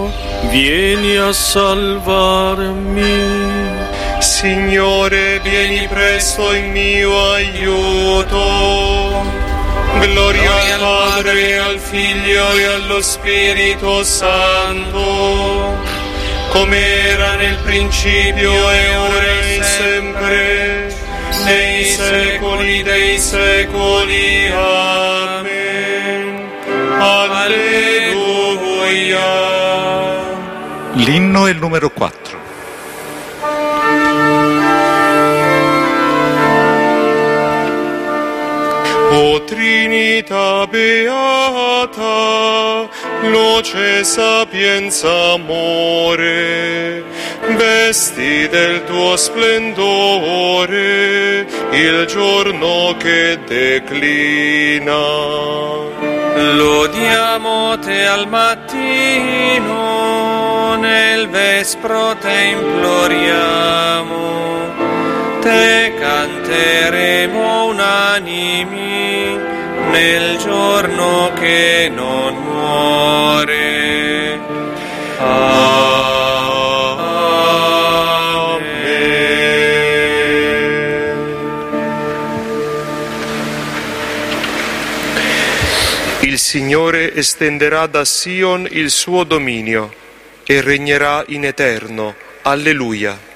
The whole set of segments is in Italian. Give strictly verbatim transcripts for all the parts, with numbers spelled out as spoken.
vieni a salvarmi. Signore, vieni presto in mio aiuto. Gloria al Padre, al Figlio e allo Spirito Santo, come era nel principio e ora e sempre, nei secoli dei secoli. Amen. Alleluia. L'inno è il numero quattro. O Trinità beata, luce, sapienza, amore, vesti del tuo splendore il giorno che declina. Lodiamo te al mattino, nel vespro te imploriamo, te canteremo unanimi nel giorno che non muore. Amen. Il Signore estenderà da Sion il suo dominio e regnerà in eterno. Alleluia.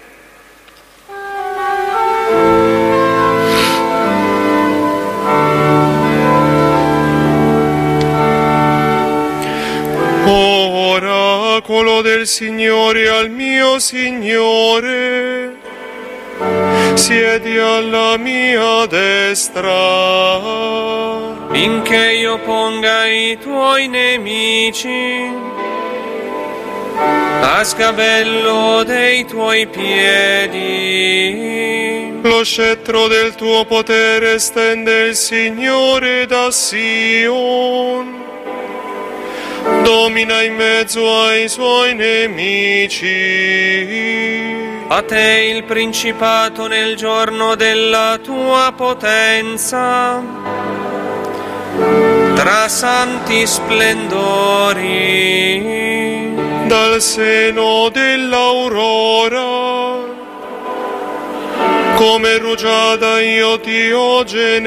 Oracolo del Signore al mio Signore, siedi alla mia destra, finché io ponga i tuoi nemici a sgabello dei tuoi piedi. Lo scettro del tuo potere stende il Signore da Sion, domina in mezzo ai suoi nemici. A te il principato nel giorno della tua potenza, tra santi splendori. Dal seno dell'aurora, come rugiada io ti ho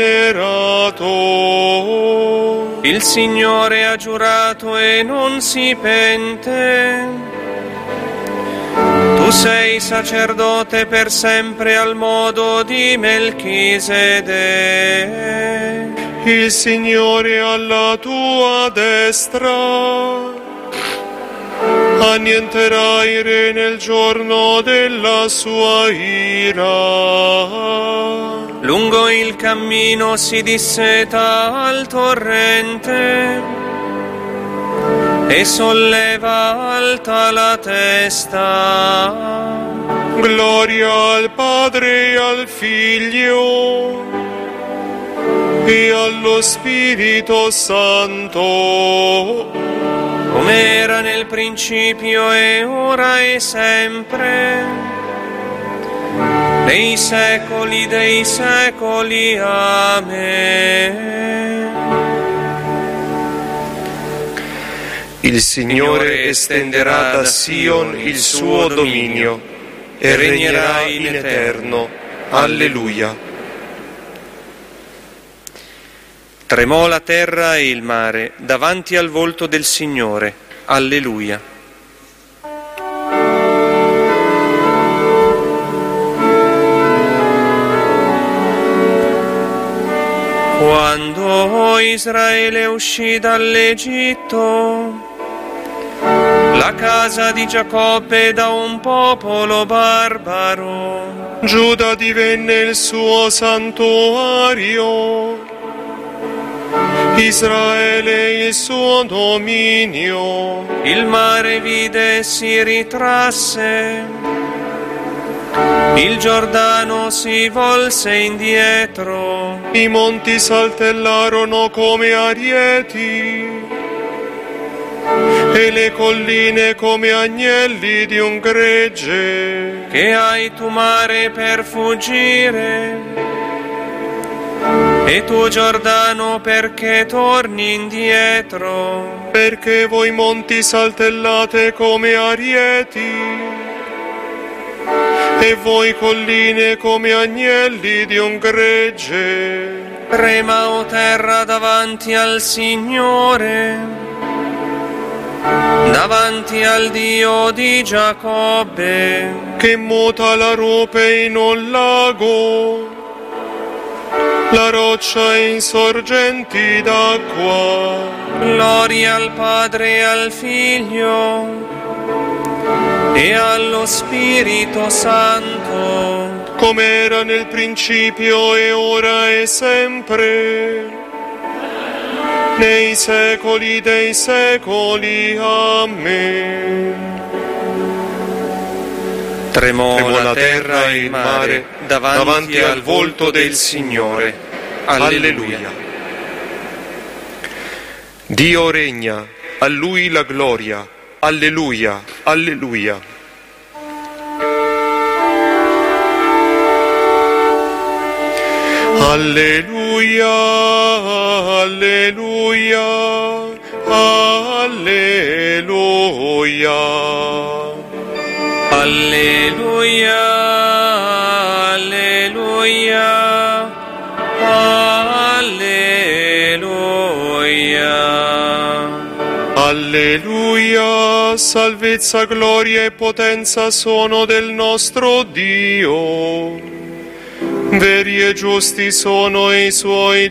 generato. Il Signore ha giurato e non si pente. Tu sei sacerdote per sempre al modo di Melchisedec. Il Signore alla tua destra annienterà il re nel giorno della sua ira. Lungo il cammino si disseta al torrente e solleva alta la testa. Gloria al Padre e al Figlio e allo Spirito Santo, come era nel principio e ora e sempre, nei secoli dei secoli. Amen. Il Signore estenderà da Sion il suo dominio e regnerà in eterno. Alleluia. Tremò la terra e il mare davanti al volto del Signore. Alleluia. Quando Israele uscì dall'Egitto, la casa di Giacobbe da un popolo barbaro, Giuda divenne il suo santuario, Israele il suo dominio. Il mare vide e si ritrasse, il Giordano si volse indietro, I monti saltellarono come arieti e le colline come agnelli di un gregge. Che hai tu, mare, per fuggire? E tu, Giordano, perché torni indietro? perché voi monti saltellate come arieti, e voi colline come agnelli di un gregge. Trema, o terra, davanti al Signore, davanti al Dio di Giacobbe, che muta la rupe in un lago, la roccia in sorgenti d'acqua. Gloria al Padre e al Figlio e allo Spirito Santo, come era nel principio e ora e sempre, nei secoli dei secoli. Amen. Tremò, Tremò la terra e il mare davanti, davanti al volto del Signore. Alleluia. Dio regna, a Lui la gloria. Alleluia, alleluia. Alleluia, alleluia, alleluia. Alleluia, alleluia, alleluia. Alleluia, salvezza, gloria e potenza sono del nostro Dio. Veri e giusti sono i suoi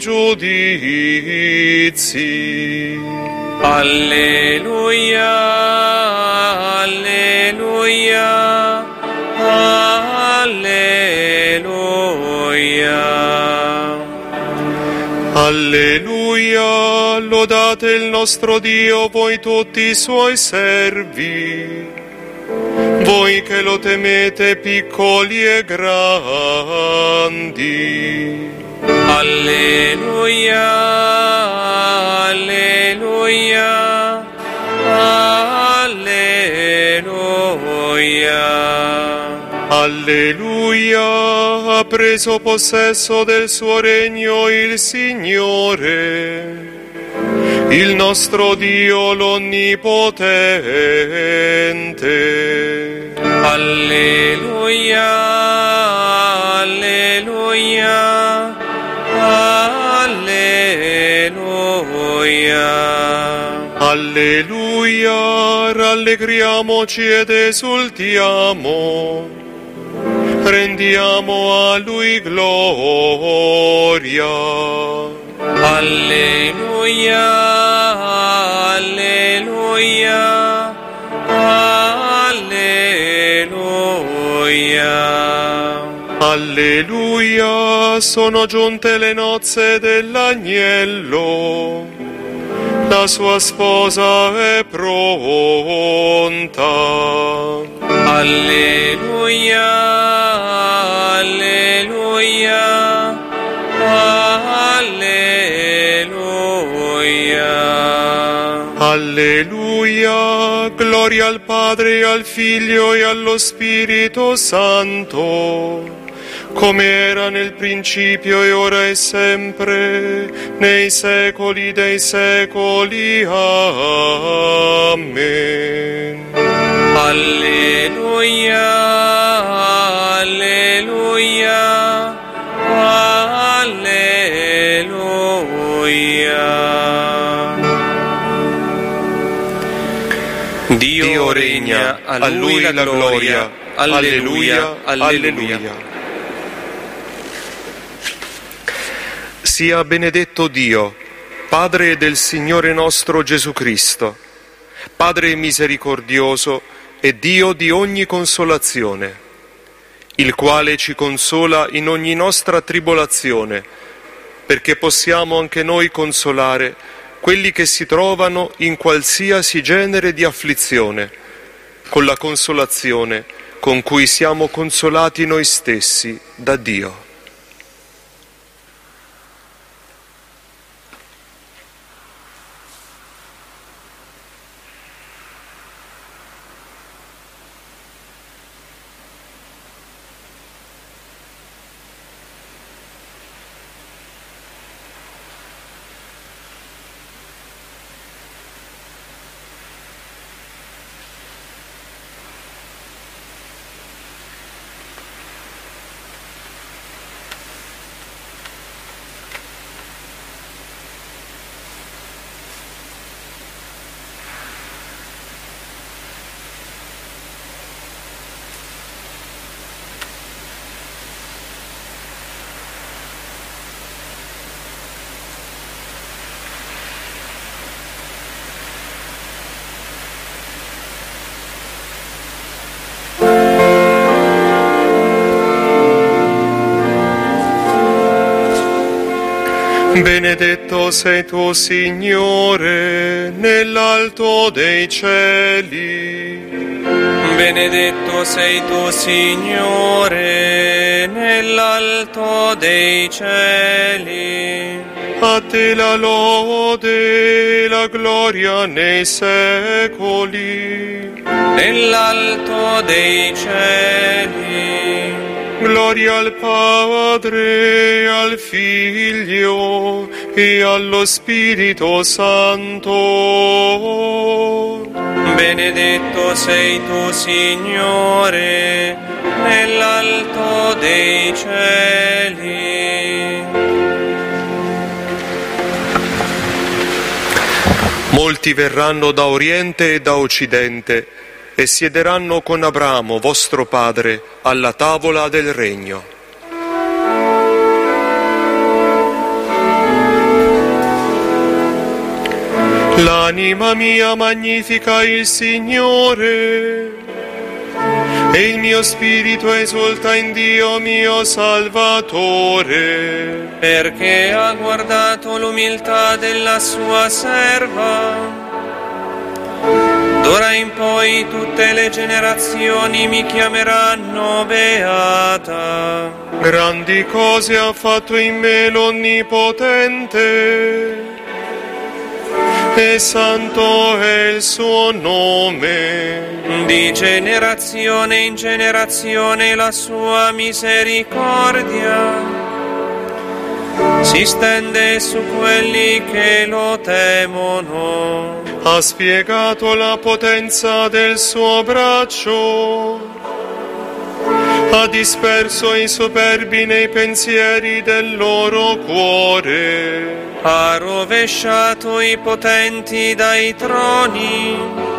giudizi. Alleluia, alleluia, alleluia. Alleluia, lodate il nostro Dio voi tutti i suoi servi, voi che lo temete piccoli e grandi. Alleluia, alleluia, alleluia. Alleluia, ha preso possesso del suo regno il Signore, il nostro Dio l'Onnipotente. Alleluia, alleluia, alleluia. Alleluia, rallegriamoci ed esultiamo, rendiamo a Lui gloria. Alleluia, alleluia, alleluia. Alleluia, sono giunte le nozze dell'agnello, la sua sposa è pronta. Alleluia, alleluia, alleluia. Alleluia, gloria al Padre, al Figlio e allo Spirito Santo, come era nel principio e ora e sempre, nei secoli dei secoli. Amen. Alleluia, alleluia, alleluia. Dio, Dio regna, a Lui la gloria. Alleluia, alleluia. Sia benedetto Dio, Padre del Signore nostro Gesù Cristo, Padre misericordioso e Dio di ogni consolazione, il quale ci consola in ogni nostra tribolazione, perché possiamo anche noi consolare quelli che si trovano in qualsiasi genere di afflizione, con la consolazione con cui siamo consolati noi stessi da Dio. Benedetto sei tu, Signore, nell'alto dei cieli. Benedetto sei tu, Signore, nell'alto dei cieli. A te la lode e la gloria nei secoli. Nell'alto dei cieli. Gloria al Padre, al Figlio e allo Spirito Santo. Benedetto sei tu, Signore, nell'alto dei cieli. Molti verranno da Oriente e da Occidente e siederanno con Abramo, vostro padre, alla tavola del regno. L'anima mia magnifica il Signore, e il mio spirito esulta in Dio mio Salvatore, perché ha guardato l'umiltà della sua serva. D'ora in poi tutte le generazioni mi chiameranno beata. Grandi cose ha fatto in me l'Onnipotente, e santo è il suo nome. Di generazione in generazione la sua misericordia si stende su quelli che lo temono. Ha spiegato la potenza del suo braccio, ha disperso i superbi nei pensieri del loro cuore. Ha rovesciato i potenti dai troni,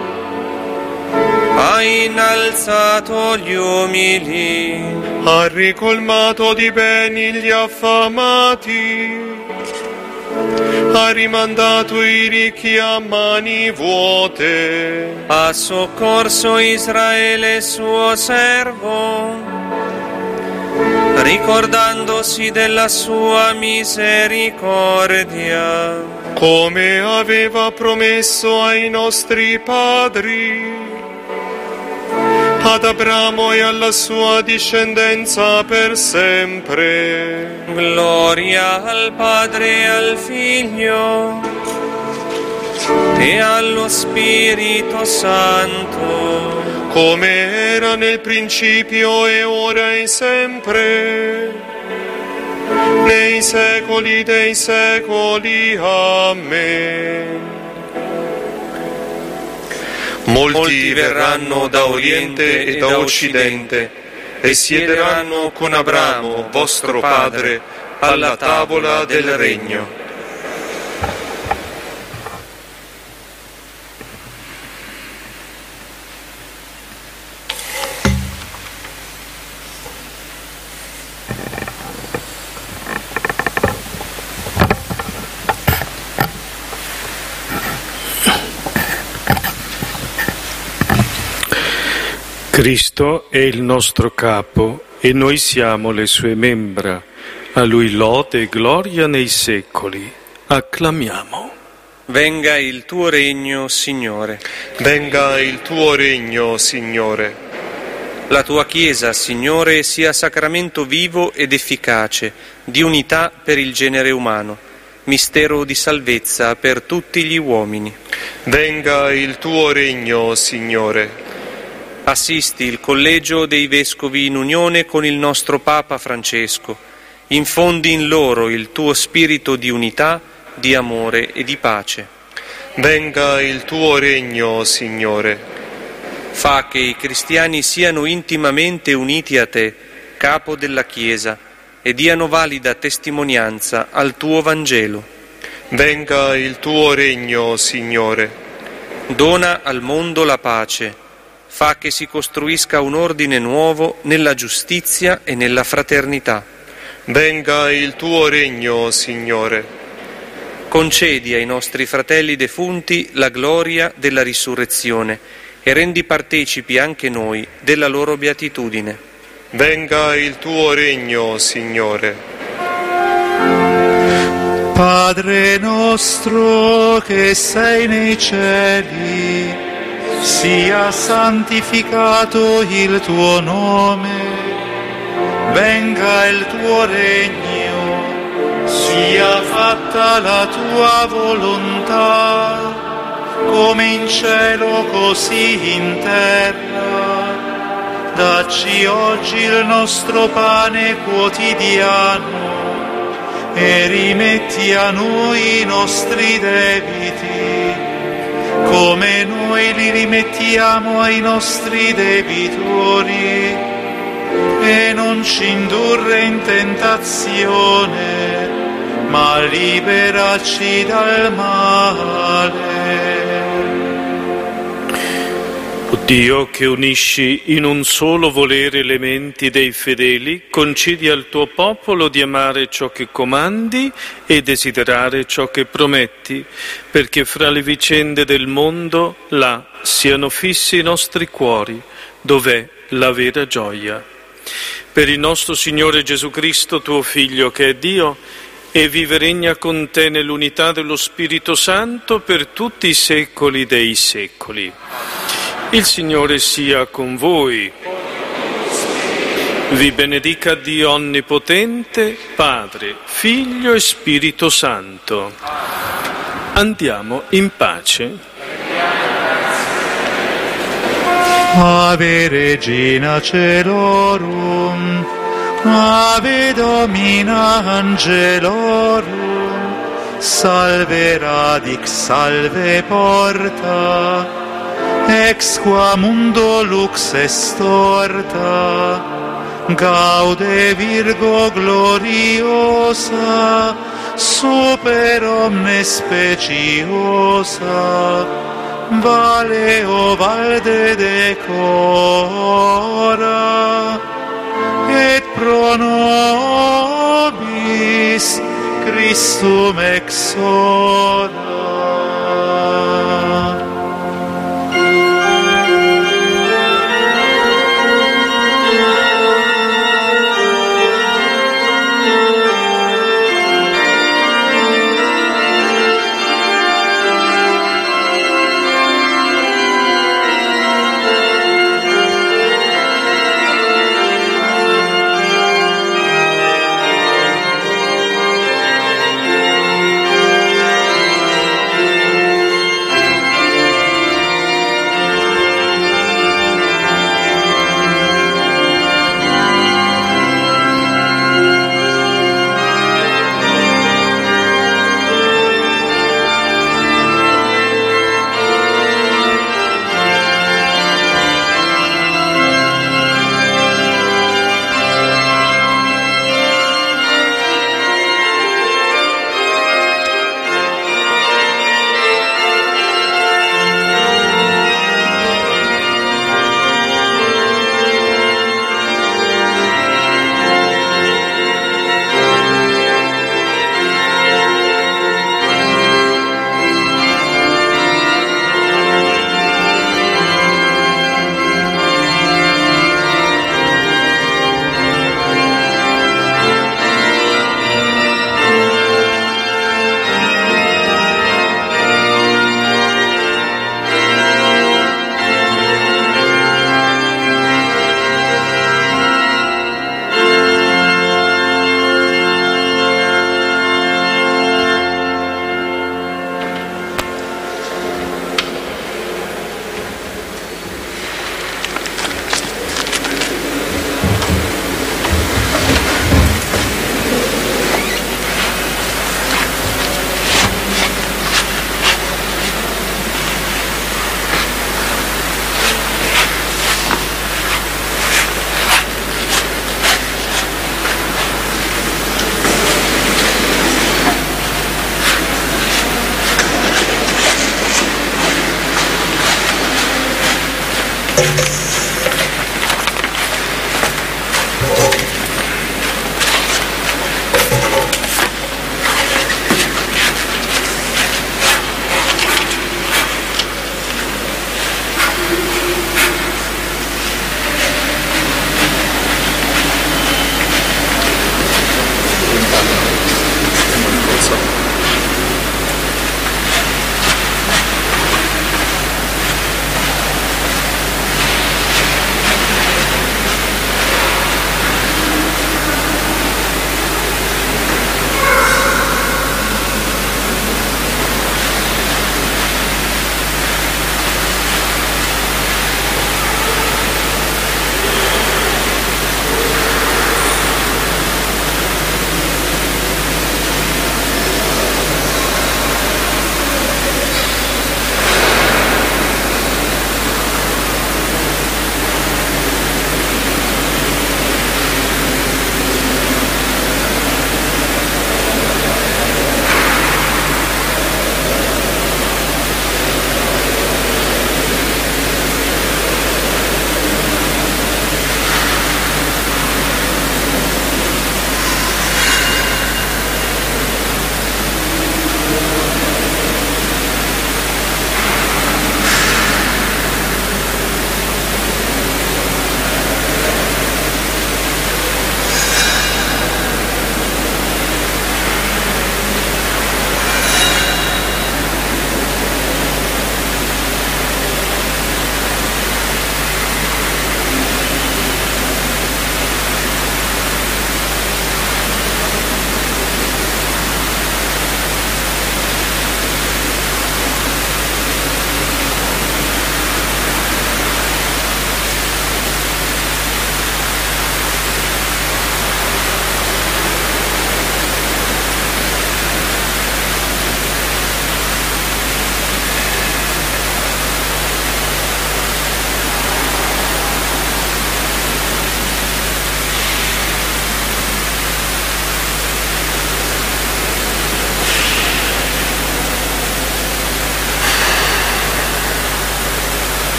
ha innalzato gli umili, ha ricolmato di beni gli affamati, ha rimandato i ricchi a mani vuote, ha soccorso Israele suo servo, ricordandosi della sua misericordia, come aveva promesso ai nostri padri, ad Abramo e alla sua discendenza per sempre. Gloria al Padre e al Figlio e allo Spirito Santo, come era nel principio e ora e sempre, nei secoli dei secoli. Amen. Molti, Molti verranno da Oriente e da Occidente e siederanno con Abramo, vostro padre, alla tavola del regno. Cristo è il nostro capo e noi siamo le sue membra. A Lui lode e gloria nei secoli. Acclamiamo. Venga il tuo regno, Signore. Venga il tuo regno, Signore. La tua Chiesa, Signore, sia sacramento vivo ed efficace, di unità per il genere umano, mistero di salvezza per tutti gli uomini. Venga il tuo regno, Signore. Assisti il collegio dei vescovi in unione con il nostro Papa Francesco. Infondi in loro il tuo spirito di unità, di amore e di pace. Venga il tuo regno, Signore. Fa che i cristiani siano intimamente uniti a te, capo della Chiesa, e diano valida testimonianza al tuo Vangelo. Venga il tuo regno, Signore. Dona al mondo la pace. Fa che si costruisca un ordine nuovo nella giustizia e nella fraternità. Venga il tuo regno, Signore. Concedi ai nostri fratelli defunti la gloria della risurrezione e rendi partecipi anche noi della loro beatitudine. Venga il tuo regno, Signore. Padre nostro che sei nei cieli, sia santificato il tuo nome, venga il tuo regno, sia fatta la tua volontà, come in cielo così in terra. Dacci oggi il nostro pane quotidiano e rimetti a noi i nostri debiti, come noi li rimettiamo ai nostri debitori, e non ci indurre in tentazione, ma liberaci dal male. O Dio, che unisci in un solo volere le menti dei fedeli, concedi al tuo popolo di amare ciò che comandi e desiderare ciò che prometti, perché fra le vicende del mondo là siano fissi i nostri cuori, dov'è la vera gioia. Per il nostro Signore Gesù Cristo, tuo Figlio, che è Dio, e vive e regna con te nell'unità dello Spirito Santo per tutti i secoli dei secoli. Il Signore sia con voi. Vi benedica Dio Onnipotente, Padre, Figlio e Spirito Santo. Andiamo in pace. Ave Regina Celorum, Ave Domina Angelorum, Salve Radix, Salve Porta, ex qua mundo lux estorta, Gaude Virgo gloriosa, super omnes speciosa, Vale o valde decora, et pro nobis Christum exora.